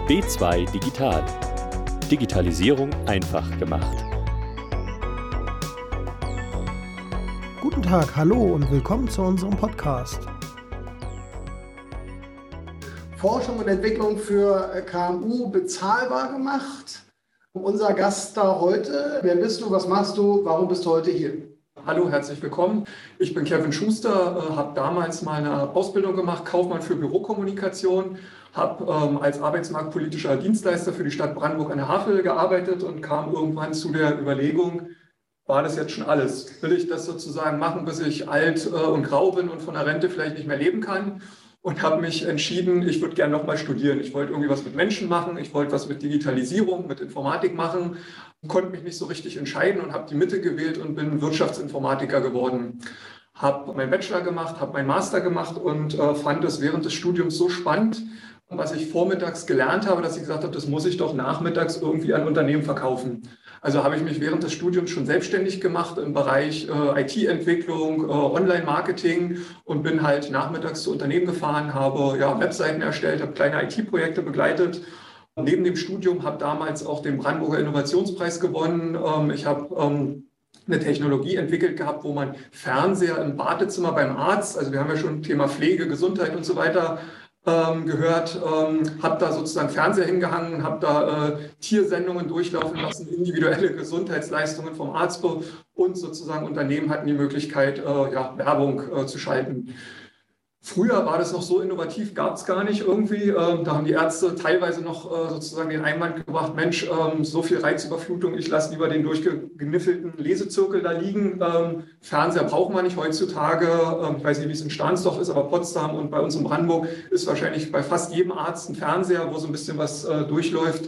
B2 Digital. Digitalisierung einfach gemacht. Guten Tag, hallo und willkommen zu unserem Podcast. Forschung und Entwicklung für KMU bezahlbar gemacht. Unser Gast da heute, wer bist du, was machst du, warum bist du heute hier? Hallo, herzlich willkommen. Ich bin Kevin Schuster, habe damals mal eine Ausbildung gemacht, Kaufmann für Bürokommunikation, habe als arbeitsmarktpolitischer Dienstleister für die Stadt Brandenburg an der Havel gearbeitet und kam irgendwann zu der Überlegung, war das jetzt schon alles? Will ich das sozusagen machen, bis ich alt und grau bin und von der Rente vielleicht nicht mehr leben kann? Und habe mich entschieden, ich würde gerne nochmal studieren. Ich wollte irgendwie was mit Menschen machen, ich wollte was mit Digitalisierung, mit Informatik machen, konnte mich nicht so richtig entscheiden und habe die Mitte gewählt und bin Wirtschaftsinformatiker geworden. Habe meinen Bachelor gemacht, habe meinen Master gemacht und fand es während des Studiums so spannend, was ich vormittags gelernt habe, dass ich gesagt habe, das muss ich doch nachmittags irgendwie an Unternehmen verkaufen. Also habe ich mich während des Studiums schon selbstständig gemacht im Bereich IT-Entwicklung, Online-Marketing und bin halt nachmittags zu Unternehmen gefahren, habe Webseiten erstellt, habe kleine IT-Projekte begleitet. Neben dem Studium habe damals auch den Brandenburger Innovationspreis gewonnen. Ich habe eine Technologie entwickelt gehabt, wo man Fernseher im Badezimmer beim Arzt, also wir haben ja schon Thema Pflege, Gesundheit und so weiter, gehört, habe da sozusagen Fernseher hingehangen, habe da Tiersendungen durchlaufen lassen, individuelle Gesundheitsleistungen vom Arzt und sozusagen Unternehmen hatten die Möglichkeit, Werbung zu schalten. Früher war das noch so innovativ, gab es gar nicht irgendwie. Da haben die Ärzte teilweise noch sozusagen den Einwand gebracht, Mensch, so viel Reizüberflutung, ich lasse lieber den durchgeniffelten Lesezirkel da liegen. Fernseher braucht man nicht heutzutage. Ich weiß nicht, wie es in Stahnsdorf ist, aber Potsdam und bei uns in Brandenburg ist wahrscheinlich bei fast jedem Arzt ein Fernseher, wo so ein bisschen was durchläuft.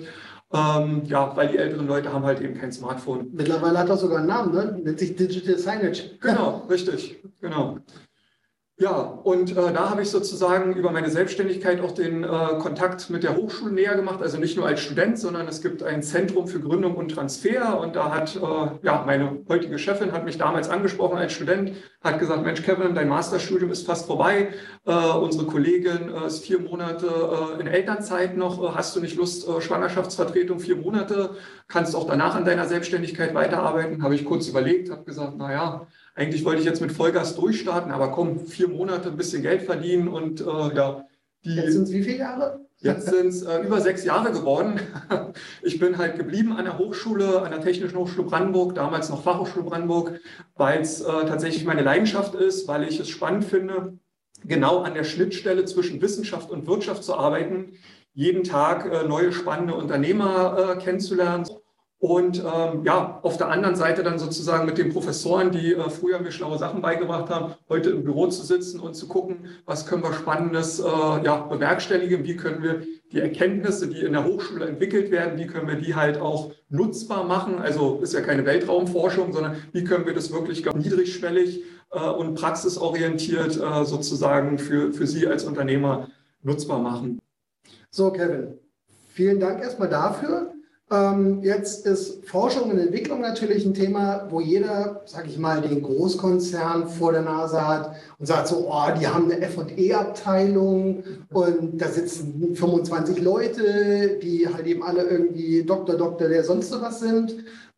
Weil die älteren Leute haben halt eben kein Smartphone. Mittlerweile hat das sogar einen Namen, ne? Nennt sich Digital Signage. Genau, richtig, genau. Ja, und da habe ich sozusagen über meine Selbstständigkeit auch den Kontakt mit der Hochschule näher gemacht, also nicht nur als Student, sondern es gibt ein Zentrum für Gründung und Transfer und da hat meine heutige Chefin hat mich damals angesprochen als Student, hat gesagt, Mensch Kevin, dein Masterstudium ist fast vorbei, unsere Kollegin ist 4 Monate in Elternzeit noch, hast du nicht Lust, Schwangerschaftsvertretung 4 Monate, kannst auch danach an deiner Selbstständigkeit weiterarbeiten, habe ich kurz überlegt, habe gesagt, eigentlich wollte ich jetzt mit Vollgas durchstarten, aber komm, 4 Monate ein bisschen Geld verdienen und Jetzt sind es wie viele Jahre? Jetzt sind es über 6 Jahre geworden. Ich bin halt geblieben an der Hochschule, an der Technischen Hochschule Brandenburg, damals noch Fachhochschule Brandenburg, weil es tatsächlich meine Leidenschaft ist, weil ich es spannend finde, genau an der Schnittstelle zwischen Wissenschaft und Wirtschaft zu arbeiten, jeden Tag neue spannende Unternehmer kennenzulernen. Und auf der anderen Seite dann sozusagen mit den Professoren, die früher mir schlaue Sachen beigebracht haben, heute im Büro zu sitzen und zu gucken, was können wir Spannendes bewerkstelligen, wie können wir die Erkenntnisse, die in der Hochschule entwickelt werden, wie können wir die halt auch nutzbar machen. Also ist ja keine Weltraumforschung, sondern wie können wir das wirklich niedrigschwellig und praxisorientiert sozusagen für Sie als Unternehmer nutzbar machen. So, Kevin, vielen Dank erstmal dafür. Jetzt ist Forschung und Entwicklung natürlich ein Thema, wo jeder, sage ich mal, den Großkonzern vor der Nase hat und sagt so, die haben eine F&E-Abteilung und da sitzen 25 Leute, die halt eben alle irgendwie Doktor, der sonst was sind.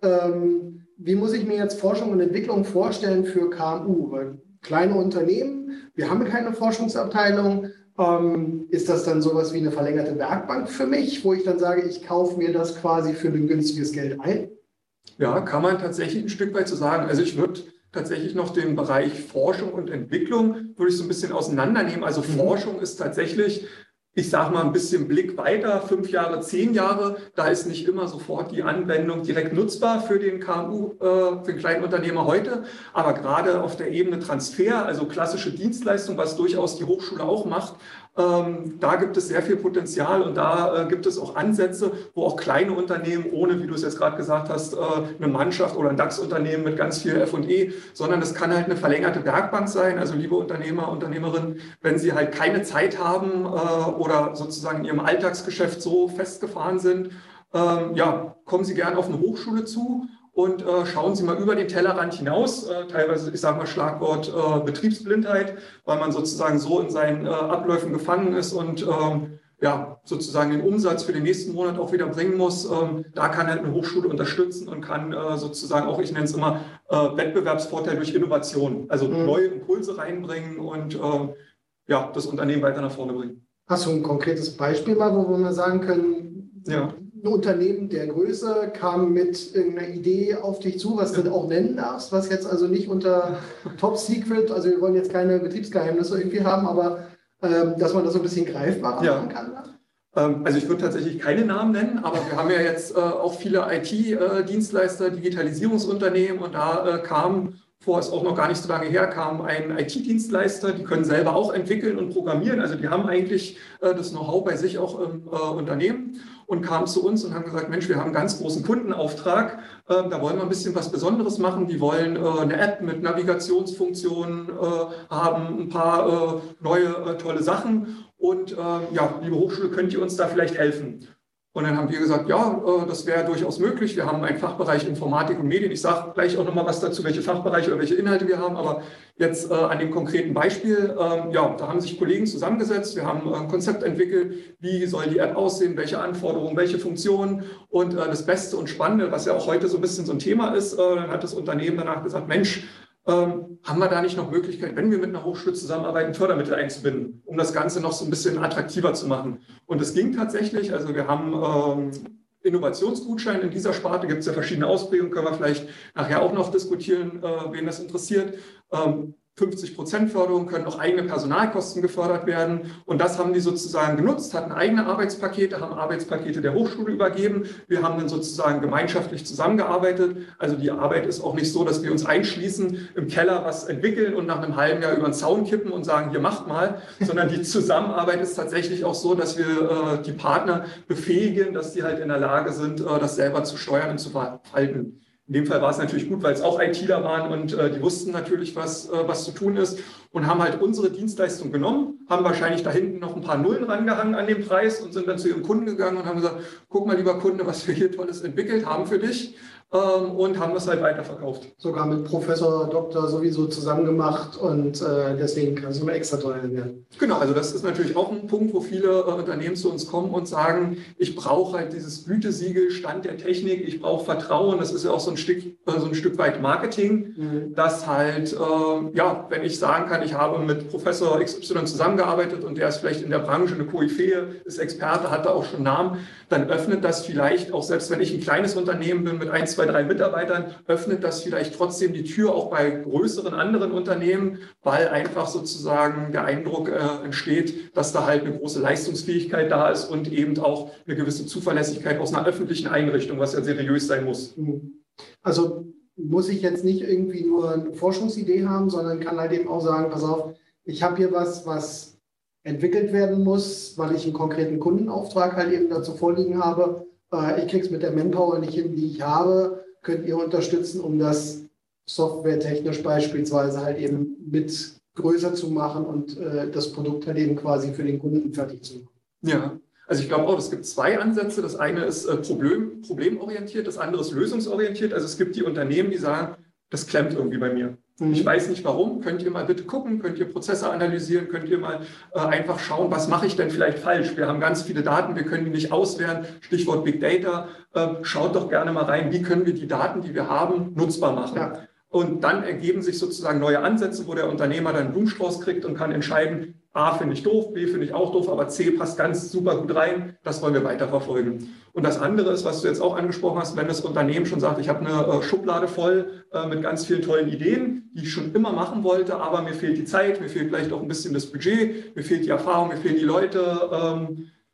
Wie muss ich mir jetzt Forschung und Entwicklung vorstellen für KMU? Weil kleine Unternehmen, wir haben keine Forschungsabteilung. Ist das dann sowas wie eine verlängerte Werkbank für mich, wo ich dann sage, ich kaufe mir das quasi für ein günstiges Geld ein? Ja, kann man tatsächlich ein Stück weit so sagen. Also ich würde tatsächlich noch den Bereich Forschung und Entwicklung würde ich so ein bisschen auseinandernehmen. Also Forschung ist tatsächlich, ich sage mal, ein bisschen Blick weiter, 5 Jahre, 10 Jahre. Da ist nicht immer sofort die Anwendung direkt nutzbar für den KMU, für den kleinen Unternehmer heute. Aber gerade auf der Ebene Transfer, also klassische Dienstleistung, was durchaus die Hochschule auch macht, da gibt es sehr viel Potenzial und da gibt es auch Ansätze, wo auch kleine Unternehmen ohne, wie du es jetzt gerade gesagt hast, eine Mannschaft oder ein DAX-Unternehmen mit ganz viel F&E, sondern es kann halt eine verlängerte Werkbank sein. Also liebe Unternehmer, Unternehmerinnen, wenn Sie halt keine Zeit haben oder sozusagen in Ihrem Alltagsgeschäft so festgefahren sind, kommen Sie gerne auf eine Hochschule zu. Und schauen Sie mal über den Tellerrand hinaus, teilweise, ich sage mal Schlagwort Betriebsblindheit, weil man sozusagen so in seinen Abläufen gefangen ist und ja, sozusagen den Umsatz für den nächsten Monat auch wieder bringen muss, da kann halt eine Hochschule unterstützen und kann sozusagen auch, ich nenne es immer, Wettbewerbsvorteil durch Innovation, also neue Impulse reinbringen und ja, das Unternehmen weiter nach vorne bringen. Hast du ein konkretes Beispiel mal, wo wir sagen können, ja. Ein Unternehmen der Größe kam mit irgendeiner Idee auf dich zu, was du auch nennen darfst, was jetzt also nicht unter Top Secret, also wir wollen jetzt keine Betriebsgeheimnisse irgendwie haben, aber dass man das so ein bisschen greifbarer machen kann? Also ich würde tatsächlich keine Namen nennen, aber wir haben ja jetzt auch viele IT-Dienstleister, Digitalisierungsunternehmen und da kam, ist auch noch gar nicht so lange her, kam ein IT-Dienstleister, die können selber auch entwickeln und programmieren, also die haben eigentlich das Know-how bei sich auch im Unternehmen und kamen zu uns und haben gesagt, Mensch, wir haben einen ganz großen Kundenauftrag, da wollen wir ein bisschen was Besonderes machen, die wollen eine App mit Navigationsfunktionen haben, ein paar neue tolle Sachen und ja, liebe Hochschule, könnt ihr uns da vielleicht helfen? Und dann haben wir gesagt, ja, das wäre durchaus möglich. Wir haben einen Fachbereich Informatik und Medien. Ich sage gleich auch nochmal was dazu, welche Fachbereiche oder welche Inhalte wir haben. Aber jetzt an dem konkreten Beispiel, ja, da haben sich Kollegen zusammengesetzt. Wir haben ein Konzept entwickelt, wie soll die App aussehen, welche Anforderungen, welche Funktionen. Und das Beste und Spannende, was ja auch heute so ein bisschen so ein Thema ist, dann hat das Unternehmen danach gesagt, Mensch, haben wir da nicht noch Möglichkeit, wenn wir mit einer Hochschule zusammenarbeiten, Fördermittel einzubinden, um das Ganze noch so ein bisschen attraktiver zu machen? Und es ging tatsächlich, also wir haben Innovationsgutschein in dieser Sparte, gibt es ja verschiedene Ausprägungen, können wir vielleicht nachher auch noch diskutieren, wen das interessiert. 50% Förderung, können auch eigene Personalkosten gefördert werden. Und das haben die sozusagen genutzt, hatten eigene Arbeitspakete, haben Arbeitspakete der Hochschule übergeben. Wir haben dann sozusagen gemeinschaftlich zusammengearbeitet. Also die Arbeit ist auch nicht so, dass wir uns einschließen, im Keller was entwickeln und nach einem halben Jahr über den Zaun kippen und sagen, hier macht mal, sondern die Zusammenarbeit ist tatsächlich auch so, dass wir die Partner befähigen, dass die halt in der Lage sind, das selber zu steuern und zu verwalten. In dem Fall war es natürlich gut, weil es auch ITler waren und die wussten natürlich, was zu tun ist und haben halt unsere Dienstleistung genommen, haben wahrscheinlich da hinten noch ein paar Nullen rangehangen an den Preis und sind dann zu ihrem Kunden gegangen und haben gesagt, guck mal, lieber Kunde, was wir hier Tolles entwickelt haben für dich und haben das halt weiterverkauft. Sogar mit Professor, Doktor sowieso zusammen gemacht und deswegen kann es immer extra teuer werden. Genau, also das ist natürlich auch ein Punkt, wo viele Unternehmen zu uns kommen und sagen, ich brauche halt dieses Gütesiegel, Stand der Technik, ich brauche Vertrauen, das ist ja auch so ein Stück weit Marketing, dass halt, ja, wenn ich sagen kann, ich habe mit Professor XY zusammengearbeitet und der ist vielleicht in der Branche eine Koryphäe, ist Experte, hat da auch schon Namen, dann öffnet das vielleicht, auch selbst wenn ich ein kleines Unternehmen bin mit 1, 2, 3 Mitarbeitern, öffnet das vielleicht trotzdem die Tür auch bei größeren anderen Unternehmen, weil einfach sozusagen der Eindruck entsteht, dass da halt eine große Leistungsfähigkeit da ist und eben auch eine gewisse Zuverlässigkeit aus einer öffentlichen Einrichtung, was ja seriös sein muss. Also muss ich jetzt nicht irgendwie nur eine Forschungsidee haben, sondern kann halt eben auch sagen, pass auf, ich habe hier was entwickelt werden muss, weil ich einen konkreten Kundenauftrag halt eben dazu vorliegen habe. Ich kriege es mit der Manpower nicht hin, die ich habe. Könnt ihr unterstützen, um das softwaretechnisch beispielsweise halt eben mit größer zu machen und das Produkt halt eben quasi für den Kunden fertig zu machen? Ja. Also ich glaube auch, es gibt zwei Ansätze. Das eine ist problemorientiert, das andere ist lösungsorientiert. Also es gibt die Unternehmen, die sagen, das klemmt irgendwie bei mir. Ich weiß nicht warum. Könnt ihr mal bitte gucken, könnt ihr Prozesse analysieren, könnt ihr mal einfach schauen, was mache ich denn vielleicht falsch? Wir haben ganz viele Daten, wir können die nicht auswerten. Stichwort Big Data. Schaut doch gerne mal rein, wie können wir die Daten, die wir haben, nutzbar machen. Ja. Und dann ergeben sich sozusagen neue Ansätze, wo der Unternehmer dann einen Blumenstrauß kriegt und kann entscheiden, A finde ich doof, B finde ich auch doof, aber C passt ganz super gut rein, das wollen wir weiterverfolgen. Und das andere ist, was du jetzt auch angesprochen hast, wenn das Unternehmen schon sagt, ich habe eine Schublade voll mit ganz vielen tollen Ideen, die ich schon immer machen wollte, aber mir fehlt die Zeit, mir fehlt vielleicht auch ein bisschen das Budget, mir fehlt die Erfahrung, mir fehlen die Leute,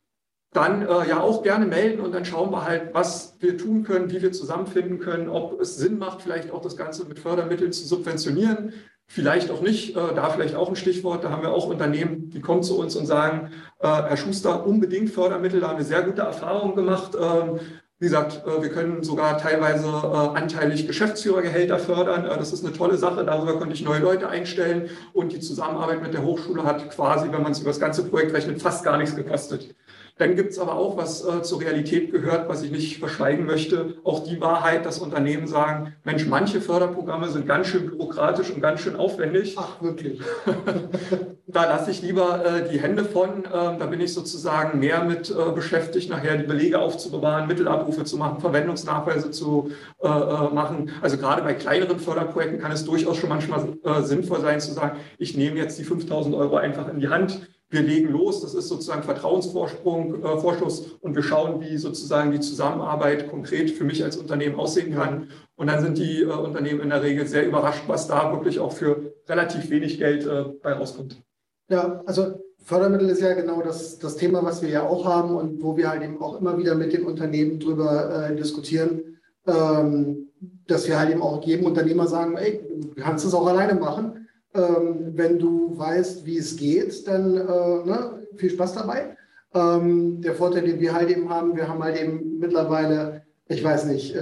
dann ja auch gerne melden und dann schauen wir halt, was wir tun können, wie wir zusammenfinden können, ob es Sinn macht, vielleicht auch das Ganze mit Fördermitteln zu subventionieren, vielleicht auch nicht, da vielleicht auch ein Stichwort, da haben wir auch Unternehmen, die kommen zu uns und sagen, Herr Schuster, unbedingt Fördermittel, da haben wir sehr gute Erfahrungen gemacht. Wie gesagt, wir können sogar teilweise anteilig Geschäftsführergehälter fördern. Das ist eine tolle Sache. Darüber konnte ich neue Leute einstellen. Und die Zusammenarbeit mit der Hochschule hat quasi, wenn man es über das ganze Projekt rechnet, fast gar nichts gekostet. Dann gibt es aber auch, was zur Realität gehört, was ich nicht verschweigen möchte, auch die Wahrheit, dass Unternehmen sagen, Mensch, manche Förderprogramme sind ganz schön bürokratisch und ganz schön aufwendig. Ach, wirklich? da lasse ich lieber die Hände von. Da bin ich sozusagen mehr mit beschäftigt, nachher die Belege aufzubewahren, Mittelabrufe zu machen, Verwendungsnachweise zu machen. Also gerade bei kleineren Förderprojekten kann es durchaus schon manchmal sinnvoll sein zu sagen, ich nehme jetzt die 5.000 Euro einfach in die Hand. Wir legen los, das ist sozusagen Vorschuss und wir schauen, wie sozusagen die Zusammenarbeit konkret für mich als Unternehmen aussehen kann. Und dann sind die Unternehmen in der Regel sehr überrascht, was da wirklich auch für relativ wenig Geld bei rauskommt. Ja, also Fördermittel ist ja genau das Thema, was wir ja auch haben und wo wir halt eben auch immer wieder mit den Unternehmen drüber diskutieren, dass wir halt eben auch jedem Unternehmer sagen, ey, du kannst es auch alleine machen. Wenn du weißt, wie es geht, dann viel Spaß dabei. Der Vorteil, den wir halt eben haben, wir haben halt eben mittlerweile, ich weiß nicht,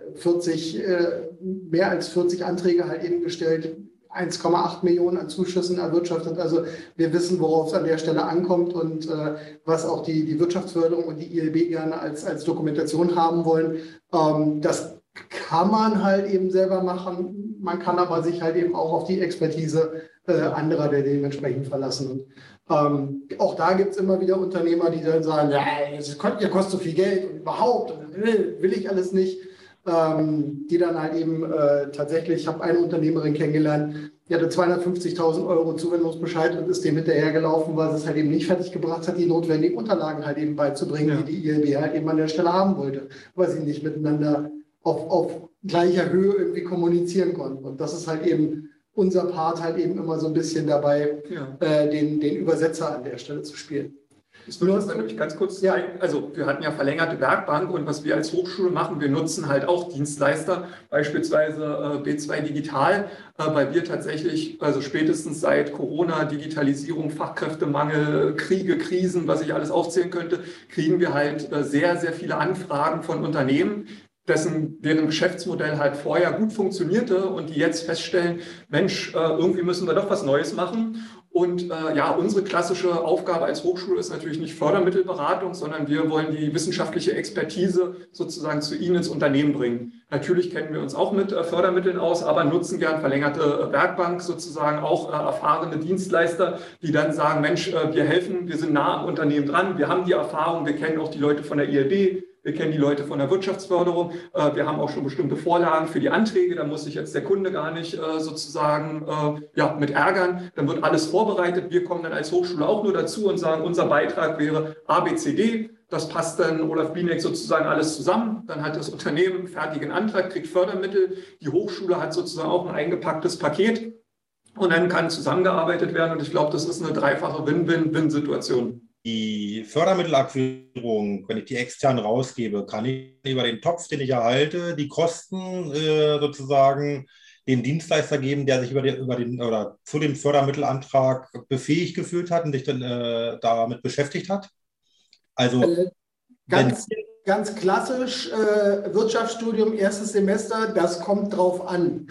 mehr als 40 Anträge halt eben gestellt, 1,8 Millionen an Zuschüssen erwirtschaftet. Also wir wissen, worauf es an der Stelle ankommt und was auch die Wirtschaftsförderung und die ILB gerne als Dokumentation haben wollen. Das kann man halt eben selber machen. Man kann aber sich halt eben auch auf die Expertise anderer der dementsprechend verlassen. Und auch da gibt es immer wieder Unternehmer, die dann sagen, ja, ihr kostet so viel Geld und überhaupt, will ich alles nicht. Die dann halt eben tatsächlich, ich habe eine Unternehmerin kennengelernt, die hatte 250.000 Euro Zuwendungsbescheid und ist dem hinterhergelaufen, weil sie es halt eben nicht fertiggebracht hat, die notwendigen Unterlagen halt eben beizubringen, die die ILB halt eben an der Stelle haben wollte, weil sie nicht miteinander auf gleicher Höhe irgendwie kommunizieren konnten. Und das ist halt eben unser Part halt eben immer so ein bisschen dabei, den Übersetzer an der Stelle zu spielen. Das würde ich jetzt nämlich ganz kurz zeigen. Also wir hatten ja verlängerte Werkbank und was wir als Hochschule machen, wir nutzen halt auch Dienstleister, beispielsweise B2 Digital, weil wir tatsächlich, also spätestens seit Corona, Digitalisierung, Fachkräftemangel, Kriege, Krisen, was ich alles aufzählen könnte, kriegen wir halt sehr, sehr viele Anfragen von Unternehmen, deren Geschäftsmodell halt vorher gut funktionierte und die jetzt feststellen, Mensch, irgendwie müssen wir doch was Neues machen. Und unsere klassische Aufgabe als Hochschule ist natürlich nicht Fördermittelberatung, sondern wir wollen die wissenschaftliche Expertise sozusagen zu Ihnen ins Unternehmen bringen. Natürlich kennen wir uns auch mit Fördermitteln aus, aber nutzen gern verlängerte Werkbank, sozusagen auch erfahrene Dienstleister, die dann sagen, Mensch, wir helfen, wir sind nah am Unternehmen dran, wir haben die Erfahrung, wir kennen auch die Leute von der ILB, wir kennen die Leute von der Wirtschaftsförderung. Wir haben auch schon bestimmte Vorlagen für die Anträge. Da muss sich jetzt der Kunde gar nicht sozusagen mit ärgern. Dann wird alles vorbereitet. Wir kommen dann als Hochschule auch nur dazu und sagen, unser Beitrag wäre A, B, C, D. Das passt dann Olaf Bienek sozusagen alles zusammen. Dann hat das Unternehmen einen fertigen Antrag, kriegt Fördermittel. Die Hochschule hat sozusagen auch ein eingepacktes Paket. Und dann kann zusammengearbeitet werden. Und ich glaube, das ist eine dreifache Win-Win-Win-Situation. Die Fördermittelakquirierung, wenn ich die extern rausgebe, kann ich über den Topf, den ich erhalte, die Kosten sozusagen dem Dienstleister geben, der sich zu dem Fördermittelantrag befähigt gefühlt hat und sich dann damit beschäftigt hat? Also ganz klassisch Wirtschaftsstudium, erstes Semester, das kommt drauf an.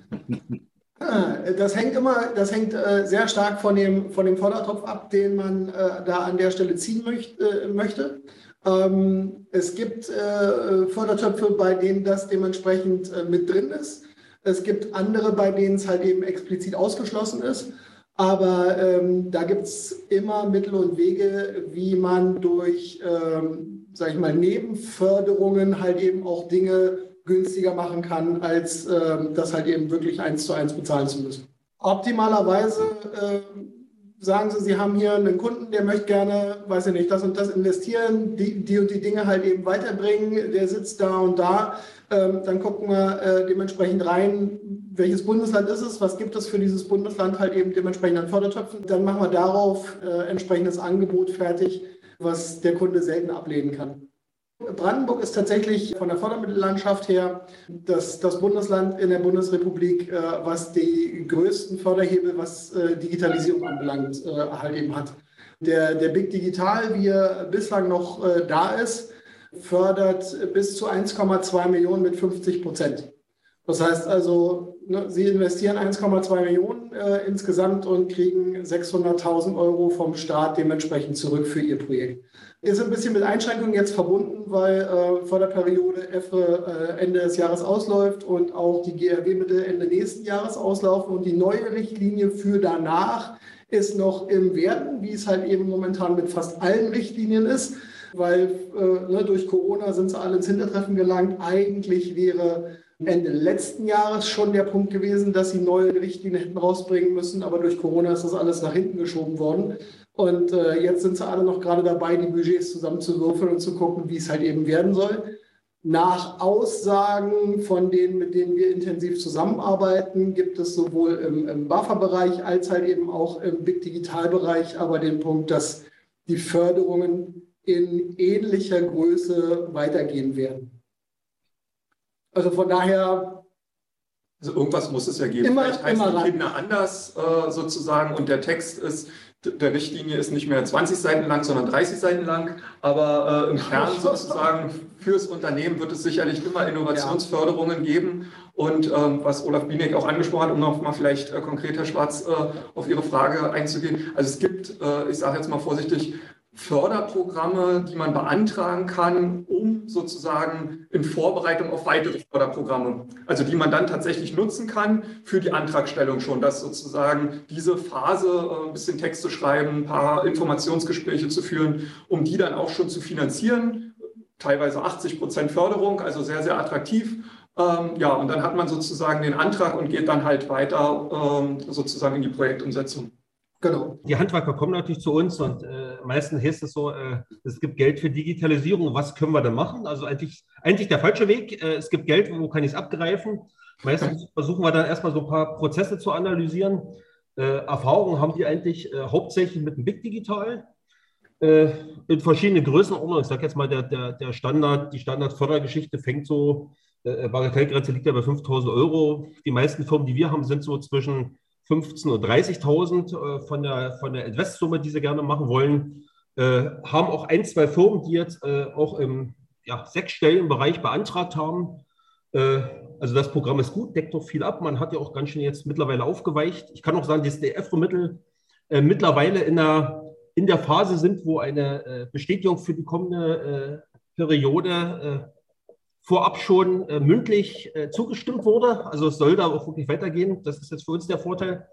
Das hängt sehr stark von dem Fördertopf ab, den man da an der Stelle ziehen möchte. Es gibt Fördertöpfe, bei denen das dementsprechend mit drin ist. Es gibt andere, bei denen es halt eben explizit ausgeschlossen ist. Aber da gibt es immer Mittel und Wege, wie man durch, Nebenförderungen halt eben auch Dinge günstiger machen kann, als das halt eben wirklich 1:1 bezahlen zu müssen. Optimalerweise sagen Sie, Sie haben hier einen Kunden, der möchte gerne, weiß ich nicht, das und das investieren, die und die Dinge halt eben weiterbringen, der sitzt da und da. Dann gucken wir dementsprechend rein, welches Bundesland ist es, was gibt es für dieses Bundesland halt eben dementsprechend an Fördertöpfen. Dann machen wir darauf entsprechendes Angebot fertig, was der Kunde selten ablehnen kann. Brandenburg ist tatsächlich von der Fördermittellandschaft her das Bundesland in der Bundesrepublik, was die größten Förderhebel, was Digitalisierung anbelangt, halt eben hat. Der Big Digital, wie er bislang noch da ist, fördert bis zu 1,2 Millionen mit 50%. Das heißt also, Sie investieren 1,2 Millionen insgesamt und kriegen 600.000 Euro vom Staat dementsprechend zurück für Ihr Projekt. Ist ein bisschen mit Einschränkungen jetzt verbunden, weil Förderperiode Ende des Jahres ausläuft und auch die GRW-Mittel Ende nächsten Jahres auslaufen und die neue Richtlinie für danach ist noch im Werden, wie es halt eben momentan mit fast allen Richtlinien ist, weil durch Corona sind sie alle ins Hintertreffen gelangt. Eigentlich wäre Ende letzten Jahres schon der Punkt gewesen, dass sie neue Richtlinien hätten rausbringen müssen, aber durch Corona ist das alles nach hinten geschoben worden. Und jetzt sind sie alle noch gerade dabei, die Budgets zusammenzuwürfeln und zu gucken, wie es halt eben werden soll. Nach Aussagen von denen, mit denen wir intensiv zusammenarbeiten, gibt es sowohl im BAFA-Bereich als halt eben auch im Big Digital-Bereich aber den Punkt, dass die Förderungen in ähnlicher Größe weitergehen werden. Also von daher. Also irgendwas muss es ja geben. Vielleicht heißen die Kinder anders sozusagen und der Text der Richtlinie ist nicht mehr 20 Seiten lang, sondern 30 Seiten lang. Aber im Kern sozusagen fürs Unternehmen wird es sicherlich immer Innovationsförderungen geben. Und was Olaf Bienek auch angesprochen hat, um nochmal vielleicht konkret, Herr Schwarz, auf Ihre Frage einzugehen. Also es gibt, ich sage jetzt mal vorsichtig, Förderprogramme, die man beantragen kann, um sozusagen in Vorbereitung auf weitere Förderprogramme, also die man dann tatsächlich nutzen kann für die Antragstellung schon, dass sozusagen diese Phase ein bisschen Text zu schreiben, ein paar Informationsgespräche zu führen, um die dann auch schon zu finanzieren, teilweise 80% Förderung, also sehr, sehr attraktiv. Und dann hat man sozusagen den Antrag und geht dann halt weiter sozusagen in die Projektumsetzung. Genau. Die Handwerker kommen natürlich zu uns und meistens heißt es so, es gibt Geld für Digitalisierung. Was können wir denn machen? Also eigentlich der falsche Weg. Es gibt Geld, wo kann ich es abgreifen? Meistens versuchen wir dann erstmal so ein paar Prozesse zu analysieren. Erfahrungen haben die eigentlich hauptsächlich mit dem Big Digital in verschiedenen Größenordnungen. Ich sage jetzt mal, die Standardfördergeschichte fängt so, Bagatellgrenze liegt ja bei 5.000 Euro. Die meisten Firmen, die wir haben, sind so zwischen 15.000 und 30.000 von der Investsumme, die sie gerne machen wollen, haben auch 1, 2 Firmen, die jetzt auch im sechsstelligen Bereich beantragt haben. Also das Programm ist gut, deckt doch viel ab. Man hat ja auch ganz schön jetzt mittlerweile aufgeweicht. Ich kann auch sagen, dass die EFRE-Mittel mittlerweile in der Phase sind, wo eine Bestätigung für die kommende Periode vorab schon mündlich zugestimmt wurde. Also es soll da auch wirklich weitergehen. Das ist jetzt für uns der Vorteil.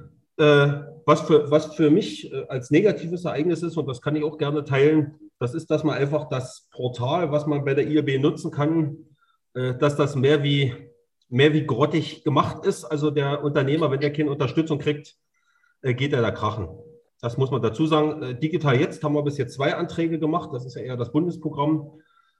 Was für mich als negatives Ereignis ist, und das kann ich auch gerne teilen, das ist, dass man einfach das Portal, was man bei der IAB nutzen kann, dass das mehr wie grottig gemacht ist. Also der Unternehmer, wenn der keine Unterstützung kriegt, geht er da krachen. Das muss man dazu sagen. Digital Jetzt haben wir bis jetzt 2 Anträge gemacht. Das ist ja eher das Bundesprogramm.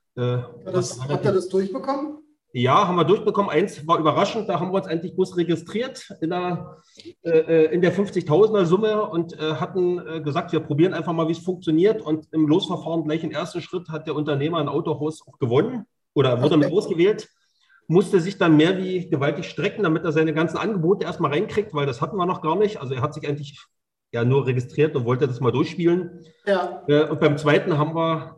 Habt ihr das durchbekommen? Ja, haben wir durchbekommen. Eins war überraschend, da haben wir uns eigentlich bloß registriert in der 50.000er Summe und hatten gesagt, wir probieren einfach mal, wie es funktioniert. Und im Losverfahren gleich im ersten Schritt hat der Unternehmer ein Autohaus auch gewonnen oder wurde mit ausgewählt, musste sich dann mehr wie gewaltig strecken, damit er seine ganzen Angebote erstmal reinkriegt, weil das hatten wir noch gar nicht. Also er hat sich eigentlich nur registriert und wollte das mal durchspielen. Ja. Und beim zweiten haben wir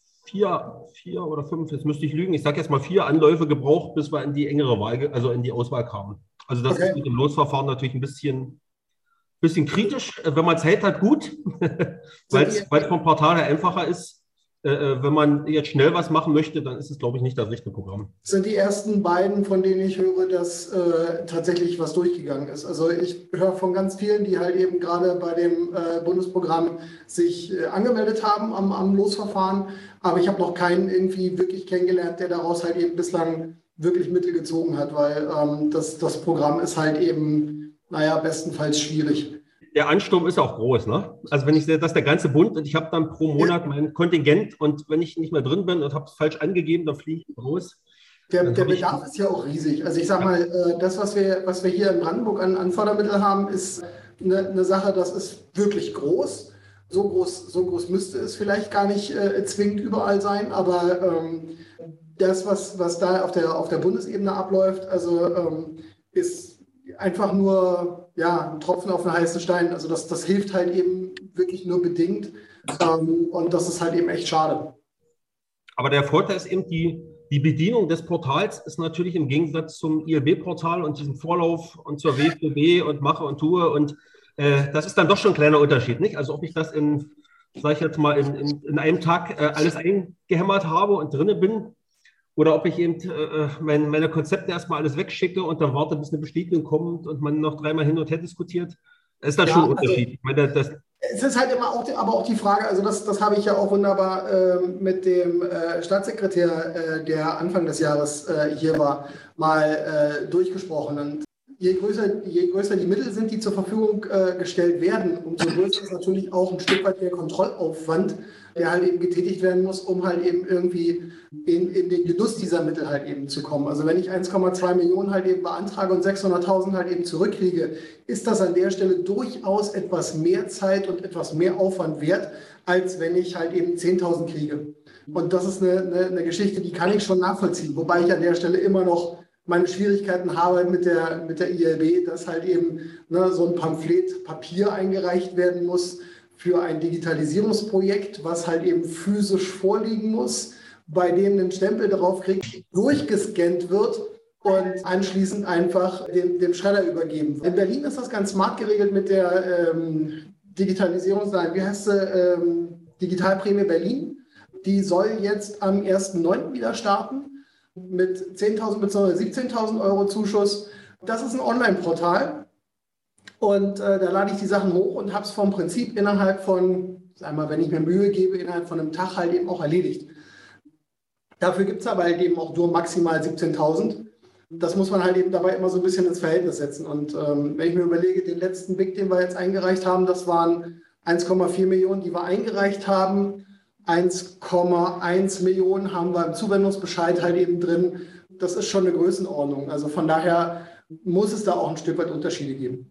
4 oder 5, jetzt müsste ich lügen, ich sage jetzt mal 4 Anläufe gebraucht, bis wir in die engere Wahl, also in die Auswahl kamen. Also das ist mit dem Losverfahren natürlich ein bisschen kritisch. Wenn man Zeit hat, gut, weil es vom Portal her einfacher ist. Wenn man jetzt schnell was machen möchte, dann ist es, glaube ich, nicht das richtige Programm. Das sind die ersten beiden, von denen ich höre, dass tatsächlich was durchgegangen ist. Also ich höre von ganz vielen, die halt eben gerade bei dem Bundesprogramm sich angemeldet haben am Losverfahren. Aber ich habe noch keinen irgendwie wirklich kennengelernt, der daraus halt eben bislang wirklich Mittel gezogen hat, weil das Programm ist halt eben, bestenfalls schwierig. Der Ansturm ist auch groß, ne? Also wenn ich sehe, dass der ganze Bund und ich habe dann pro Monat mein Kontingent und wenn ich nicht mehr drin bin und habe es falsch angegeben, dann fliege ich raus. Der Bedarf ist ja auch riesig. Also ich sage mal, das, was wir hier in Brandenburg an Fördermitteln haben, ist eine Sache, das ist wirklich groß. So groß müsste es vielleicht gar nicht zwingend überall sein, aber das, was da auf der Bundesebene abläuft, also ist einfach nur ein Tropfen auf einen heißen Stein. Also das hilft halt eben wirklich nur bedingt und das ist halt eben echt schade. Aber der Vorteil ist eben, die Bedienung des Portals ist natürlich im Gegensatz zum ILB-Portal und diesem Vorlauf und zur WFB und Mache und Tue und das ist dann doch schon ein kleiner Unterschied, nicht? Also ob ich das in einem Tag alles eingehämmert habe und drinne bin oder ob ich eben meine Konzepte erstmal alles wegschicke und dann warte, bis eine Bestätigung kommt und man noch 3-mal hin und her diskutiert. Das ist dann Ja, schon ein also Unterschied. Ich meine, es ist halt immer auch, aber auch die Frage, also das habe ich ja auch wunderbar mit dem Staatssekretär, der Anfang des Jahres hier war, mal durchgesprochen. Und je größer die Mittel sind, die zur Verfügung gestellt werden, umso größer ist natürlich auch ein Stück weit der Kontrollaufwand, der halt eben getätigt werden muss, um halt eben irgendwie in den Genuss dieser Mittel halt eben zu kommen. Also wenn ich 1,2 Millionen halt eben beantrage und 600.000 halt eben zurückkriege, ist das an der Stelle durchaus etwas mehr Zeit und etwas mehr Aufwand wert, als wenn ich halt eben 10.000 kriege. Und das ist eine Geschichte, die kann ich schon nachvollziehen, wobei ich an der Stelle immer noch meine Schwierigkeiten habe mit der ILB, dass halt eben so ein Pamphlet Papier eingereicht werden muss für ein Digitalisierungsprojekt, was halt eben physisch vorliegen muss, bei dem ein Stempel drauf kriegt, durchgescannt wird und anschließend einfach dem Schredder übergeben wird. In Berlin ist das ganz smart geregelt mit der wie heißt sie, Digitalprämie Berlin. Die soll jetzt am 1.9. wieder starten mit 10.000 bzw. 17.000 Euro Zuschuss. Das ist ein Online-Portal. Und da lade ich die Sachen hoch und habe es vom Prinzip innerhalb von, sag mal, wenn ich mir Mühe gebe, innerhalb von einem Tag halt eben auch erledigt. Dafür gibt es aber halt eben auch nur maximal 17.000. Das muss man halt eben dabei immer so ein bisschen ins Verhältnis setzen. Und wenn ich mir überlege, den letzten Big, den wir jetzt eingereicht haben, das waren 1,4 Millionen, die wir eingereicht haben. 1,1 Millionen haben wir im Zuwendungsbescheid halt eben drin. Das ist schon eine Größenordnung. Also von daher muss es da auch ein Stück weit Unterschiede geben.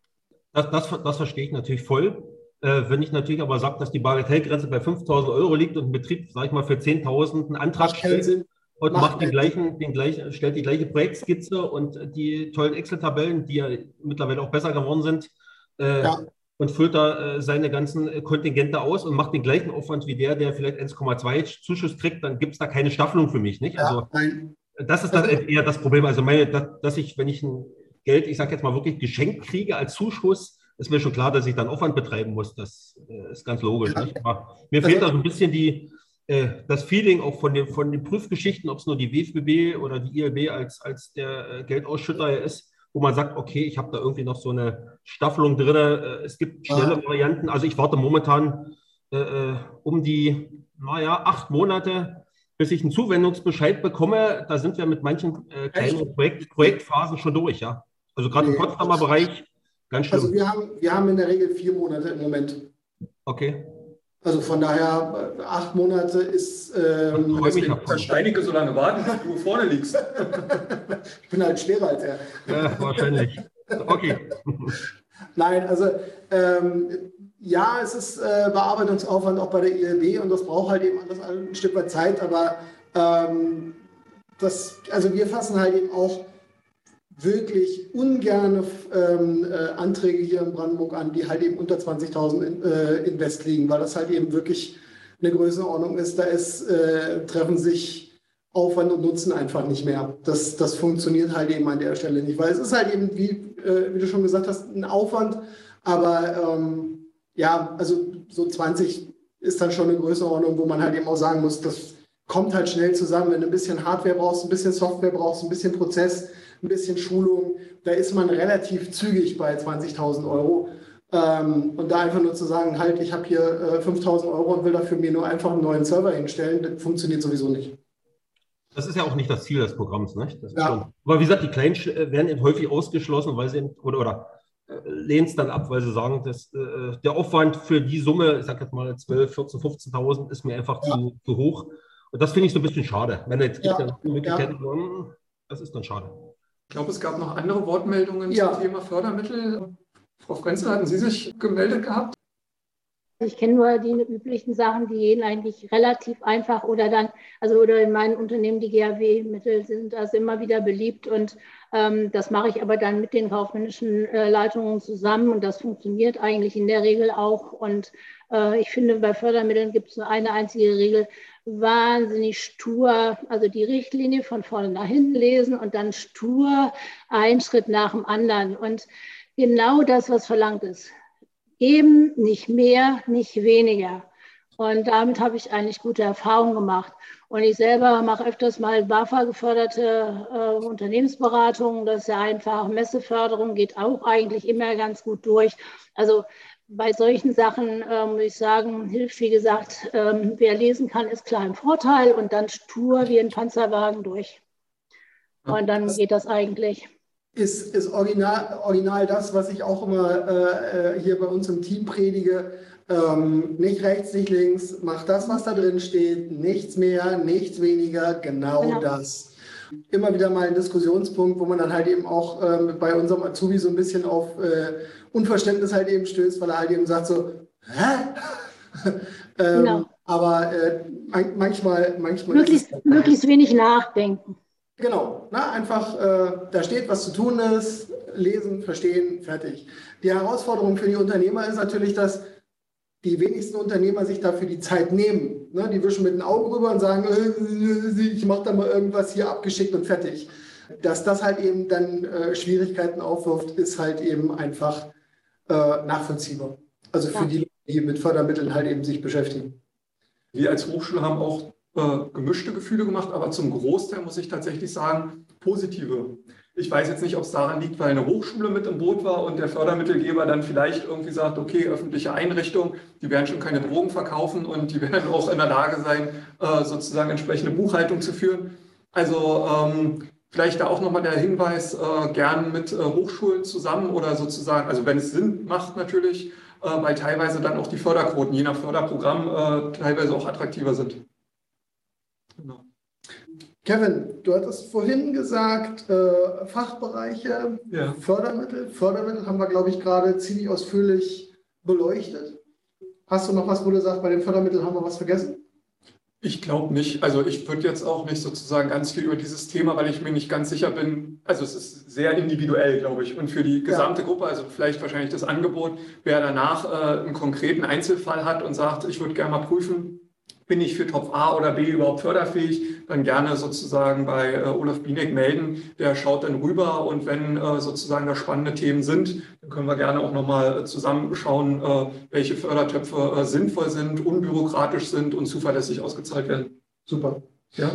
Das verstehe ich natürlich voll. Wenn ich natürlich aber sage, dass die Bagatellgrenze bei 5.000 Euro liegt und ein Betrieb, sage ich mal, für 10.000 einen Antrag stellt und stellt die gleiche Projektskizze und die tollen Excel-Tabellen, die ja mittlerweile auch besser geworden sind, und füllt da seine ganzen Kontingente aus und macht den gleichen Aufwand wie der vielleicht 1,2 Zuschuss kriegt, dann gibt es da keine Staffelung für mich. Nicht? Also, das ist dann eher das Problem. Also dass ich, wenn ich ein Geld, ich sage jetzt mal wirklich geschenkt kriege als Zuschuss, ist mir schon klar, dass ich dann Aufwand betreiben muss. Das ist ganz logisch. Nicht? Aber mir fehlt da so ein bisschen das Feeling auch von den Prüfgeschichten, ob es nur die WFBB oder die ILB als der Geldausschütter ist, wo man sagt, okay, ich habe da irgendwie noch so eine Staffelung drin. Es gibt schnelle Varianten. Also ich warte momentan um die 8 Monate, bis ich einen Zuwendungsbescheid bekomme. Da sind wir mit manchen kleinen Projektphasen schon durch. Ja. Also gerade im Potsdamer Bereich, ganz schlimm. Also wir haben in der Regel 4 Monate im Moment. Okay. Also von daher 8 Monate ist... Steinige so lange warten, bis du vorne liegst. Ich bin halt schwerer als er. Ja, wahrscheinlich. Okay. Nein, also ja, es ist Bearbeitungsaufwand auch bei der ILB und das braucht halt eben alles ein Stück weit Zeit, aber also wir fassen halt eben auch wirklich ungerne Anträge hier in Brandenburg an, die halt eben unter 20.000 Invest liegen, weil das halt eben wirklich eine Größenordnung ist. Treffen sich Aufwand und Nutzen einfach nicht mehr. Das funktioniert halt eben an der Stelle nicht, weil es ist halt eben, wie du schon gesagt hast, ein Aufwand, aber also so 20 ist dann schon eine Größenordnung, wo man halt eben auch sagen muss, das kommt halt schnell zusammen, wenn du ein bisschen Hardware brauchst, ein bisschen Software brauchst, ein bisschen Prozess, ein bisschen Schulung, da ist man relativ zügig bei 20.000 Euro. Und da einfach nur zu sagen, halt, ich habe hier 5.000 Euro und will dafür mir nur einfach einen neuen Server hinstellen, das funktioniert sowieso nicht. Das ist ja auch nicht das Ziel des Programms, nicht? Aber wie gesagt, die Kleinen werden eben häufig ausgeschlossen, weil sie oder lehnen es dann ab, weil sie sagen, dass der Aufwand für die Summe, ich sage jetzt mal 12, 14, 15.000, ist mir einfach zu hoch. Und das finde ich so ein bisschen schade. Wenn jetzt gibt es die Möglichkeit, das ist dann schade. Ich glaube, es gab noch andere Wortmeldungen zum Thema Fördermittel. Frau Frenzel, hatten Sie sich gemeldet gehabt? Ich kenne nur die üblichen Sachen, die gehen eigentlich relativ einfach oder in meinen Unternehmen, die GAW-Mittel sind das immer wieder beliebt und das mache ich aber dann mit den kaufmännischen Leitungen zusammen und das funktioniert eigentlich in der Regel auch und ich finde, bei Fördermitteln gibt es nur eine einzige Regel, wahnsinnig stur, also die Richtlinie von vorne nach hinten lesen und dann stur einen Schritt nach dem anderen und genau das, was verlangt ist. Eben nicht mehr, nicht weniger. Und damit habe ich eigentlich gute Erfahrungen gemacht. Und ich selber mache öfters mal BAFA-geförderte Unternehmensberatungen. Das ist ja einfach. Messeförderung geht auch eigentlich immer ganz gut durch. Also bei solchen Sachen muss ich sagen, hilft, wie gesagt, wer lesen kann, ist klar im Vorteil und dann stur wie ein Panzerwagen durch. Und dann geht das eigentlich. Ist original das, was ich auch immer hier bei uns im Team predige. Nicht rechts, nicht links, mach das, was da drin steht, nichts mehr, nichts weniger, genau das. Immer wieder mal ein Diskussionspunkt, wo man dann halt eben auch bei unserem Azubi so ein bisschen auf Unverständnis halt eben stößt, weil er halt eben sagt so, hä? Genau. Aber manchmal möglichst wenig nachdenken. Genau, einfach da steht, was zu tun ist, lesen, verstehen, fertig. Die Herausforderung für die Unternehmer ist natürlich, dass die wenigsten Unternehmer sich dafür die Zeit nehmen. Ne? Die wischen mit den Augen rüber und sagen, ich mache da mal irgendwas hier abgeschickt und fertig. Dass das halt eben dann Schwierigkeiten aufwirft, ist halt eben einfach nachvollziehbar. Also für die Leute, die mit Fördermitteln halt eben sich beschäftigen. Wir als Hochschule haben auch gemischte Gefühle gemacht, aber zum Großteil muss ich tatsächlich sagen, positive. Ich weiß jetzt nicht, ob es daran liegt, weil eine Hochschule mit im Boot war und der Fördermittelgeber dann vielleicht irgendwie sagt, okay, öffentliche Einrichtung, die werden schon keine Drogen verkaufen und die werden auch in der Lage sein, sozusagen entsprechende Buchhaltung zu führen. Also vielleicht da auch nochmal der Hinweis, gern mit Hochschulen zusammen oder sozusagen, also wenn es Sinn macht natürlich, weil teilweise dann auch die Förderquoten je nach Förderprogramm teilweise auch attraktiver sind. Genau. Kevin, du hattest vorhin gesagt, Fachbereiche, Fördermittel. Fördermittel haben wir, glaube ich, gerade ziemlich ausführlich beleuchtet. Hast du noch was, wo du sagst, bei den Fördermitteln haben wir was vergessen? Ich glaube nicht. Also ich würde jetzt auch nicht sozusagen ganz viel über dieses Thema, weil ich mir nicht ganz sicher bin. Also es ist sehr individuell, glaube ich. Und für die gesamte Gruppe, also vielleicht wahrscheinlich das Angebot, wer danach einen konkreten Einzelfall hat und sagt, ich würde gerne mal prüfen, bin ich für Topf A oder B überhaupt förderfähig, dann gerne sozusagen bei Olaf Bienek melden. Der schaut dann rüber und wenn sozusagen da spannende Themen sind, dann können wir gerne auch nochmal zusammen schauen, welche Fördertöpfe sinnvoll sind, unbürokratisch sind und zuverlässig ausgezahlt werden. Super. Ja.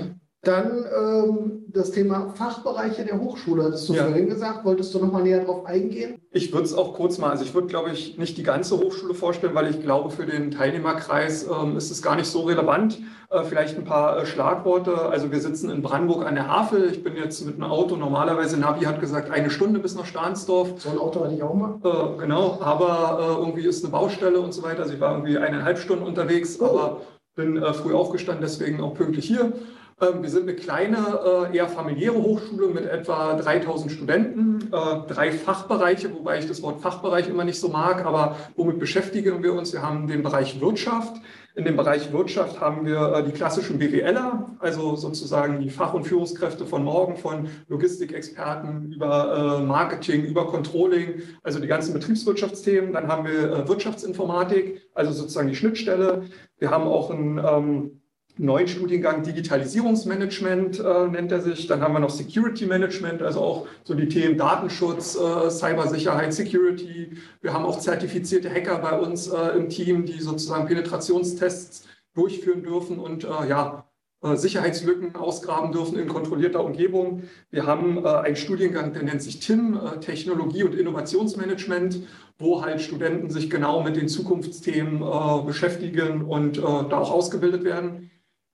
Dann das Thema Fachbereiche der Hochschule, hattest du vorhin gesagt. Wolltest du noch mal näher drauf eingehen? Ich würde es auch kurz mal, also ich würde, glaube ich, nicht die ganze Hochschule vorstellen, weil ich glaube, für den Teilnehmerkreis ist es gar nicht so relevant. Vielleicht ein paar Schlagworte. Also wir sitzen in Brandenburg an der Havel. Ich bin jetzt mit einem Auto, normalerweise Navi hat gesagt, 1 Stunde bis nach Stahnsdorf. So ein Auto hatte ich auch mal. Genau, aber irgendwie ist eine Baustelle und so weiter. Also ich war irgendwie 1,5 Stunden unterwegs, aber bin früh aufgestanden, deswegen auch pünktlich hier. Wir sind eine kleine, eher familiäre Hochschule mit etwa 3000 Studenten, 3 Fachbereiche, wobei ich das Wort Fachbereich immer nicht so mag, aber womit beschäftigen wir uns? Wir haben den Bereich Wirtschaft. In dem Bereich Wirtschaft haben wir die klassischen BWLer, also sozusagen die Fach- und Führungskräfte von morgen, von Logistikexperten über Marketing, über Controlling, also die ganzen Betriebswirtschaftsthemen. Dann haben wir Wirtschaftsinformatik, also sozusagen die Schnittstelle. Wir haben auch einen neuen Studiengang Digitalisierungsmanagement nennt er sich. Dann haben wir noch Security Management, also auch so die Themen Datenschutz, Cybersicherheit, Security. Wir haben auch zertifizierte Hacker bei uns im Team, die sozusagen Penetrationstests durchführen dürfen und Sicherheitslücken ausgraben dürfen in kontrollierter Umgebung. Wir haben einen Studiengang, der nennt sich TIM, Technologie- und Innovationsmanagement, wo halt Studenten sich genau mit den Zukunftsthemen beschäftigen und da auch ausgebildet werden.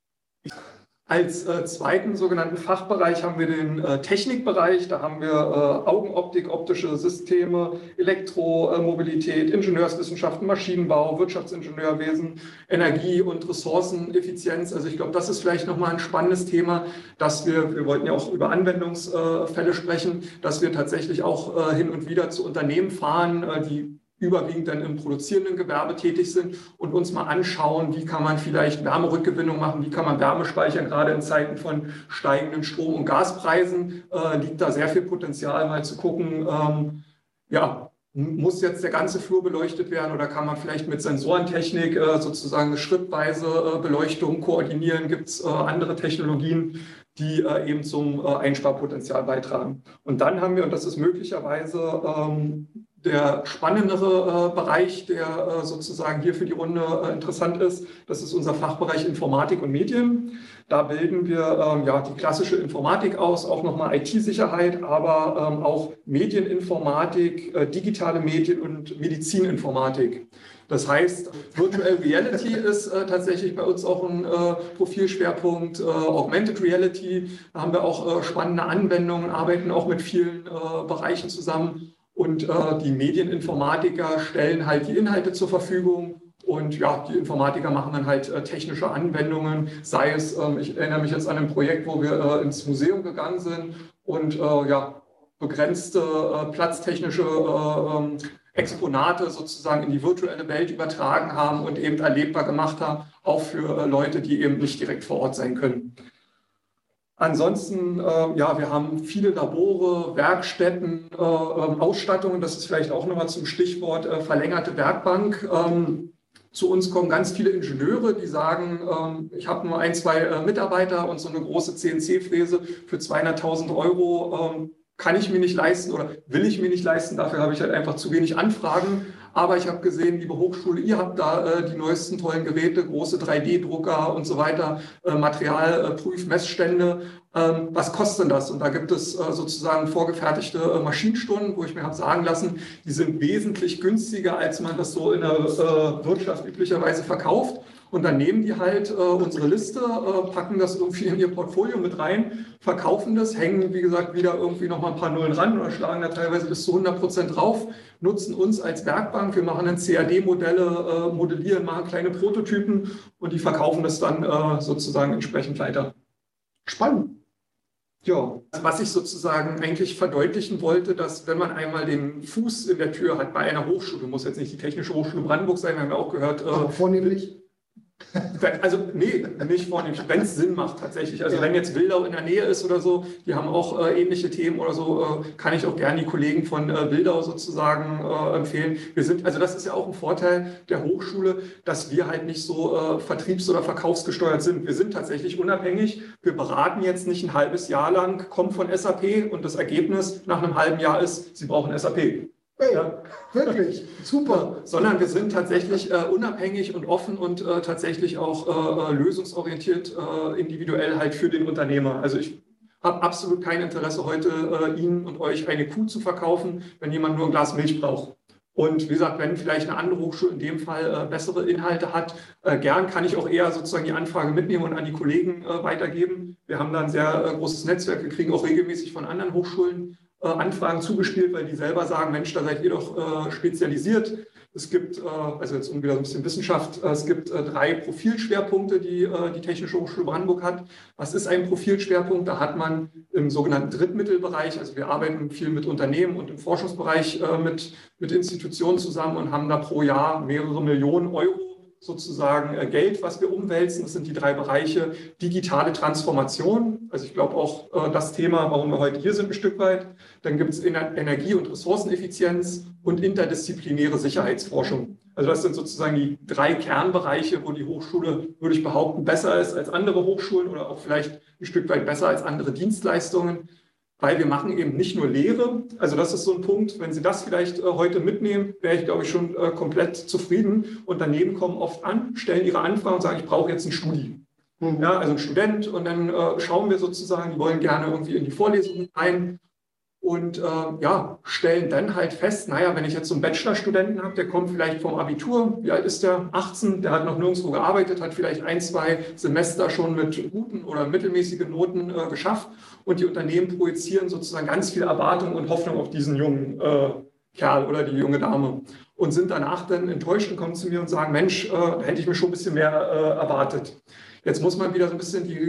Als zweiten sogenannten Fachbereich haben wir den Technikbereich. Da haben wir Augenoptik, optische Systeme, Elektromobilität, Ingenieurswissenschaften, Maschinenbau, Wirtschaftsingenieurwesen, Energie- und Ressourceneffizienz. Also ich glaube, das ist vielleicht nochmal ein spannendes Thema, dass wir wollten ja auch über Anwendungsfälle sprechen, dass wir tatsächlich auch hin und wieder zu Unternehmen fahren, die überwiegend dann im produzierenden Gewerbe tätig sind und uns mal anschauen, wie kann man vielleicht Wärmerückgewinnung machen, wie kann man Wärme speichern, gerade in Zeiten von steigenden Strom- und Gaspreisen liegt da sehr viel Potenzial, mal zu gucken, muss jetzt der ganze Flur beleuchtet werden oder kann man vielleicht mit Sensorentechnik sozusagen eine schrittweise Beleuchtung koordinieren, gibt es andere Technologien, die eben zum Einsparpotenzial beitragen. Und dann haben wir, und das ist möglicherweise Der spannendere Bereich, der sozusagen hier für die Runde interessant ist, das ist unser Fachbereich Informatik und Medien. Da bilden wir die klassische Informatik aus, auch nochmal IT-Sicherheit, aber auch Medieninformatik, digitale Medien und Medizininformatik. Das heißt, Virtual Reality ist tatsächlich bei uns auch ein Profilschwerpunkt, Augmented Reality. Da haben wir auch spannende Anwendungen, arbeiten auch mit vielen Bereichen zusammen. Und die Medieninformatiker stellen halt die Inhalte zur Verfügung. Und ja, die Informatiker machen dann halt technische Anwendungen, sei es, ich erinnere mich jetzt an ein Projekt, wo wir ins Museum gegangen sind und begrenzte platztechnische Exponate sozusagen in die virtuelle Welt übertragen haben und eben erlebbar gemacht haben, auch für Leute, die eben nicht direkt vor Ort sein können. Ansonsten, wir haben viele Labore, Werkstätten, Ausstattungen, das ist vielleicht auch nochmal zum Stichwort verlängerte Werkbank. Zu uns kommen ganz viele Ingenieure, die sagen, ich habe nur 1, 2 Mitarbeiter und so eine große CNC-Fräse für 200.000 Euro kann ich mir nicht leisten oder will ich mir nicht leisten. Dafür habe ich halt einfach zu wenig Anfragen. Aber ich habe gesehen, liebe Hochschule, ihr habt da die neuesten tollen Geräte, große 3D-Drucker und so weiter, Materialprüfmessstände. Was kostet denn das? Und da gibt es sozusagen vorgefertigte Maschinenstunden, wo ich mir habe sagen lassen, die sind wesentlich günstiger, als man das so in der Wirtschaft üblicherweise verkauft. Und dann nehmen die halt unsere Liste, packen das irgendwie in ihr Portfolio mit rein, verkaufen das, hängen, wie gesagt, wieder irgendwie noch mal ein paar Nullen ran oder schlagen da teilweise bis zu 100% drauf, nutzen uns als Werkbank. Wir machen dann CAD-Modelle, modellieren, machen kleine Prototypen und die verkaufen das dann sozusagen entsprechend weiter. Spannend. Ja, was ich sozusagen eigentlich verdeutlichen wollte, dass wenn man einmal den Fuß in der Tür hat bei einer Hochschule, muss jetzt nicht die Technische Hochschule Brandenburg sein, wir haben ja auch gehört. Aber vornehmlich? Also nee, nicht vornehmlich, wenn es Sinn macht tatsächlich. Also wenn jetzt Wildau in der Nähe ist oder so, die haben auch ähnliche Themen oder so, kann ich auch gerne die Kollegen von Wildau sozusagen empfehlen. Also das ist ja auch ein Vorteil der Hochschule, dass wir halt nicht so vertriebs- oder verkaufsgesteuert sind. Wir sind tatsächlich unabhängig. Wir beraten jetzt nicht ein halbes Jahr lang, kommt von SAP und das Ergebnis nach einem halben Jahr ist, Sie brauchen SAP. Hey, ja. Wirklich, super. Sondern wir sind tatsächlich unabhängig und offen und tatsächlich auch lösungsorientiert, individuell halt für den Unternehmer. Also ich habe absolut kein Interesse heute, Ihnen und euch eine Kuh zu verkaufen, wenn jemand nur ein Glas Milch braucht. Und wie gesagt, wenn vielleicht eine andere Hochschule in dem Fall bessere Inhalte hat, gern kann ich auch eher sozusagen die Anfrage mitnehmen und an die Kollegen weitergeben. Wir haben da ein sehr großes Netzwerk, wir kriegen auch regelmäßig von anderen Hochschulen Anfragen zugespielt, weil die selber sagen, Mensch, da seid ihr doch spezialisiert. Es gibt, also jetzt wieder so ein bisschen Wissenschaft, es gibt 3 Profilschwerpunkte, die die Technische Hochschule Brandenburg hat. Was ist ein Profilschwerpunkt? Da hat man im sogenannten Drittmittelbereich, also wir arbeiten viel mit Unternehmen und im Forschungsbereich mit Institutionen zusammen und haben da pro Jahr mehrere Millionen Euro sozusagen Geld, was wir umwälzen. Das sind die 3 Bereiche digitale Transformation. Also ich glaube auch das Thema, warum wir heute hier sind, ein Stück weit. Dann gibt es Energie- und Ressourceneffizienz und interdisziplinäre Sicherheitsforschung. Also das sind sozusagen die 3 Kernbereiche, wo die Hochschule, würde ich behaupten, besser ist als andere Hochschulen oder auch vielleicht ein Stück weit besser als andere Dienstleistungen. Weil wir machen eben nicht nur Lehre, also das ist so ein Punkt, wenn Sie das vielleicht heute mitnehmen, wäre ich, glaube ich, schon komplett zufrieden. Und daneben kommen oft an, stellen ihre Anfrage und sagen, ich brauche jetzt ein Studi. Ja, also ein Student und dann schauen wir sozusagen, die wollen gerne irgendwie in die Vorlesungen rein und stellen dann halt fest, naja, wenn ich jetzt so einen Bachelorstudenten habe, der kommt vielleicht vom Abitur, wie alt ist der? 18, der hat noch nirgendwo gearbeitet, hat vielleicht 1, 2 Semester schon mit guten oder mittelmäßigen Noten geschafft. Und die Unternehmen projizieren sozusagen ganz viel Erwartung und Hoffnung auf diesen jungen Kerl oder die junge Dame und sind danach dann enttäuscht und kommen zu mir und sagen, Mensch, da hätte ich mir schon ein bisschen mehr erwartet. Jetzt muss man wieder so ein bisschen die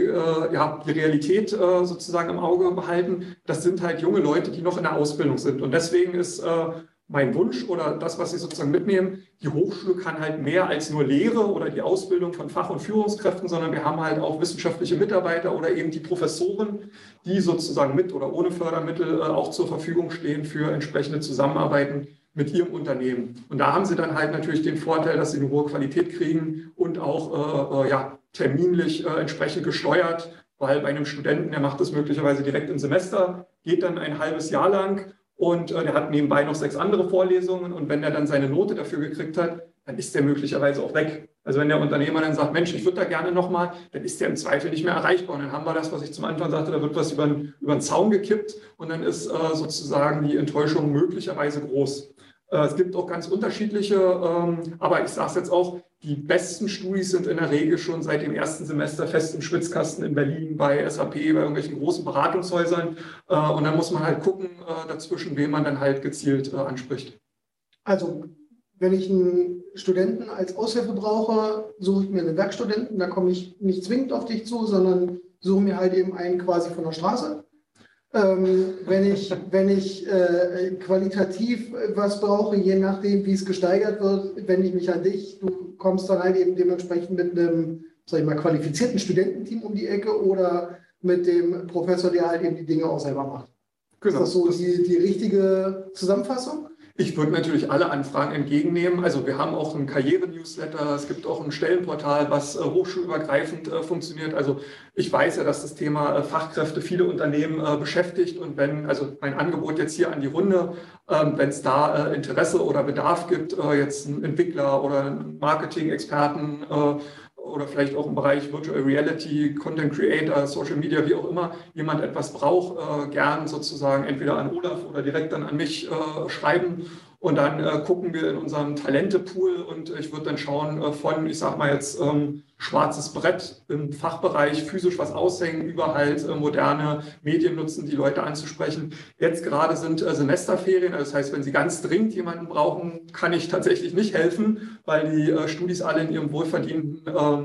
Realität sozusagen im Auge behalten. Das sind halt junge Leute, die noch in der Ausbildung sind. Und deswegen ist mein Wunsch oder das, was Sie sozusagen mitnehmen, die Hochschule kann halt mehr als nur Lehre oder die Ausbildung von Fach- und Führungskräften, sondern wir haben halt auch wissenschaftliche Mitarbeiter oder eben die Professoren, die sozusagen mit oder ohne Fördermittel auch zur Verfügung stehen für entsprechende Zusammenarbeiten mit ihrem Unternehmen. Und da haben Sie dann halt natürlich den Vorteil, dass Sie eine hohe Qualität kriegen und auch terminlich entsprechend gesteuert, weil bei einem Studenten, der macht das möglicherweise direkt im Semester, geht dann ein halbes Jahr lang und der hat nebenbei noch 6 andere Vorlesungen und wenn er dann seine Note dafür gekriegt hat, dann ist der möglicherweise auch weg. Also wenn der Unternehmer dann sagt, Mensch, ich würde da gerne nochmal, dann ist der im Zweifel nicht mehr erreichbar. Und dann haben wir das, was ich zum Anfang sagte, da wird was über den Zaun gekippt und dann ist sozusagen die Enttäuschung möglicherweise groß. Es gibt auch ganz unterschiedliche, aber ich sage es jetzt auch, die besten Studis sind in der Regel schon seit dem ersten Semester fest im Schwitzkasten in Berlin, bei SAP, bei irgendwelchen großen Beratungshäusern. Und dann muss man halt gucken dazwischen, wen man dann halt gezielt anspricht. Also wenn ich einen Studenten als Aushilfe brauche, suche ich mir einen Werkstudenten, da komme ich nicht zwingend auf dich zu, sondern suche mir halt eben einen quasi von der Straße. Wenn ich qualitativ was brauche, je nachdem, wie es gesteigert wird, wende ich mich an dich. Du kommst dann halt eben dementsprechend mit einem, sag ich mal, qualifizierten Studententeam um die Ecke oder mit dem Professor, der halt eben die Dinge auch selber macht. Genau. Ist das so die richtige Zusammenfassung? Ich würde natürlich alle Anfragen entgegennehmen. Also wir haben auch einen Karriere-Newsletter, es gibt auch ein Stellenportal, was hochschulübergreifend funktioniert. Also ich weiß ja, dass das Thema Fachkräfte viele Unternehmen beschäftigt und wenn, also mein Angebot jetzt hier an die Runde, wenn es da Interesse oder Bedarf gibt, jetzt einen Entwickler oder einen Marketing-Experten oder vielleicht auch im Bereich Virtual Reality, Content Creator, Social Media, wie auch immer, jemand etwas braucht, gern sozusagen entweder an Olaf oder direkt dann an mich schreiben. Und dann gucken wir in unserem Talente-Pool und ich würde dann schauen von, ich sag mal jetzt, schwarzes Brett im Fachbereich, physisch was aushängen, über halt moderne Medien nutzen, die Leute anzusprechen. Jetzt gerade sind Semesterferien, also das heißt, wenn Sie ganz dringend jemanden brauchen, kann ich tatsächlich nicht helfen, weil die Studis alle in ihrem wohlverdienten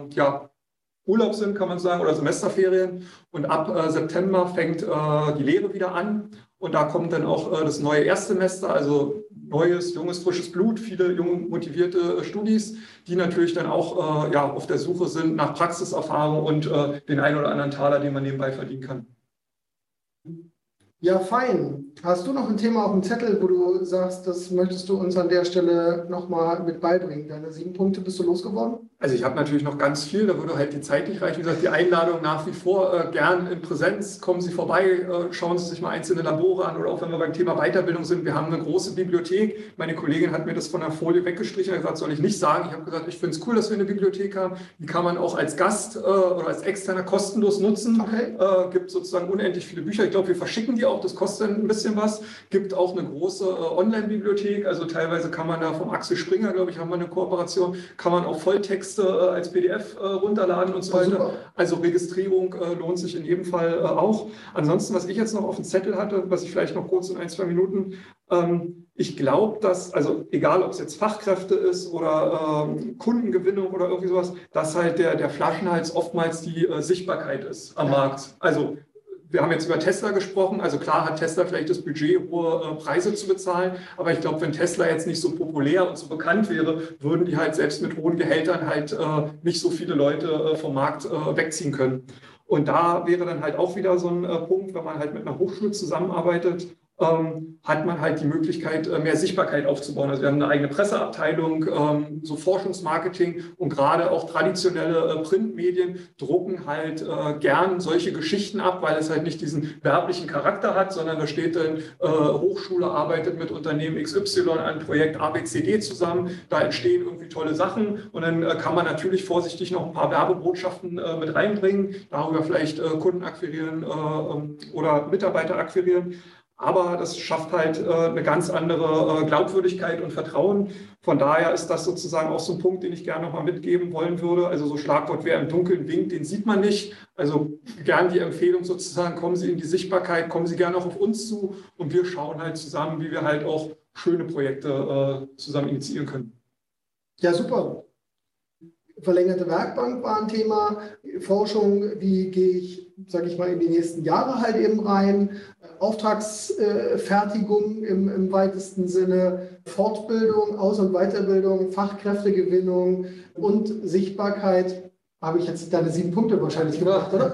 Urlaub sind, kann man sagen, oder Semesterferien. Und ab September fängt die Lehre wieder an. Und da kommt dann auch das neue Erstsemester, also neues, junges, frisches Blut, viele junge, motivierte Studis, die natürlich dann auch auf der Suche sind nach Praxiserfahrung und den einen oder anderen Taler, den man nebenbei verdienen kann. Ja, fein. Hast du noch ein Thema auf dem Zettel, wo du sagst, das möchtest du uns an der Stelle nochmal mit beibringen? Deine 7 Punkte bist du losgeworden? Also ich habe natürlich noch ganz viel, da würde halt die Zeit nicht reichen. Wie gesagt, die Einladung nach wie vor gern in Präsenz. Kommen Sie vorbei, schauen Sie sich mal einzelne Labore an oder auch wenn wir beim Thema Weiterbildung sind. Wir haben eine große Bibliothek. Meine Kollegin hat mir das von der Folie weggestrichen und gesagt, soll ich nicht sagen. Ich habe gesagt, ich finde es cool, dass wir eine Bibliothek haben. Die kann man auch als Gast oder als Externer kostenlos nutzen. Okay. Gibt sozusagen unendlich viele Bücher. Ich glaube, wir verschicken die auch. Das kostet ein bisschen was. Gibt auch eine große Online-Bibliothek. Also teilweise kann man da vom Axel Springer, glaube ich, haben wir eine Kooperation, kann man auch Volltexte als PDF runterladen und so weiter. Super. Also Registrierung lohnt sich in jedem Fall auch. Ansonsten, was ich jetzt noch auf dem Zettel hatte, was ich vielleicht noch kurz in 1, 2 Minuten, ich glaube, dass, also egal ob es jetzt Fachkräfte ist oder Kundengewinnung oder irgendwie sowas, dass halt der Flaschenhals oftmals die Sichtbarkeit ist am Markt. Also wir haben jetzt über Tesla gesprochen. Also klar hat Tesla vielleicht das Budget, hohe Preise zu bezahlen. Aber ich glaube, wenn Tesla jetzt nicht so populär und so bekannt wäre, würden die halt selbst mit hohen Gehältern halt nicht so viele Leute vom Markt wegziehen können. Und da wäre dann halt auch wieder so ein Punkt, wenn man halt mit einer Hochschule zusammenarbeitet, hat man halt die Möglichkeit, mehr Sichtbarkeit aufzubauen. Also wir haben eine eigene Presseabteilung, so Forschungsmarketing und gerade auch traditionelle Printmedien drucken halt gern solche Geschichten ab, weil es halt nicht diesen werblichen Charakter hat, sondern da steht dann, Hochschule arbeitet mit Unternehmen XY an Projekt ABCD zusammen, da entstehen irgendwie tolle Sachen und dann kann man natürlich vorsichtig noch ein paar Werbebotschaften mit reinbringen, darüber vielleicht Kunden akquirieren oder Mitarbeiter akquirieren. Aber das schafft halt eine ganz andere Glaubwürdigkeit und Vertrauen. Von daher ist das sozusagen auch so ein Punkt, den ich gerne nochmal mitgeben wollen würde. Also so Schlagwort, wer im Dunkeln winkt, den sieht man nicht. Also gern die Empfehlung sozusagen, kommen Sie in die Sichtbarkeit, kommen Sie gerne auch auf uns zu und wir schauen halt zusammen, wie wir halt auch schöne Projekte zusammen initiieren können. Ja, super. Verlängerte Werkbank war ein Thema, Forschung, wie gehe ich, sage ich mal, in die nächsten Jahre halt eben rein, Auftragsfertigung im weitesten Sinne, Fortbildung, Aus- und Weiterbildung, Fachkräftegewinnung und Sichtbarkeit. Habe ich jetzt deine 7 Punkte wahrscheinlich gebracht, oder?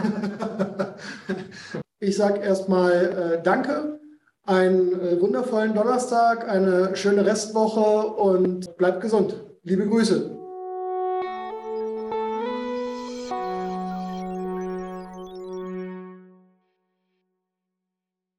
Ich sage erstmal danke, einen wundervollen Donnerstag, eine schöne Restwoche und bleibt gesund. Liebe Grüße.